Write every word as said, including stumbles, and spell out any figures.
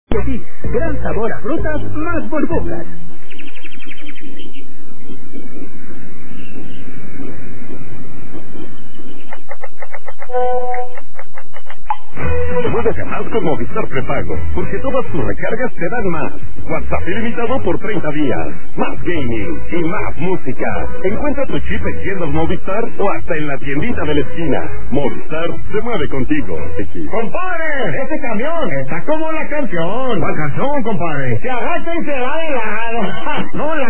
Y aquí, gran sabor a frutas más burbujas. Puedes ganar con Movistar Prepago, porque todas tus recargas te dan más. WhatsApp ilimitado por treinta días, más gaming y más música. Encuentra tu chip en tiendas Movistar o hasta en la tiendita de la esquina. Movistar se mueve contigo. ¡Compadre! ¡Este camión está como la canción! ¿Cuál canción, compadre? Se agacha y se va de lado. ¡No, la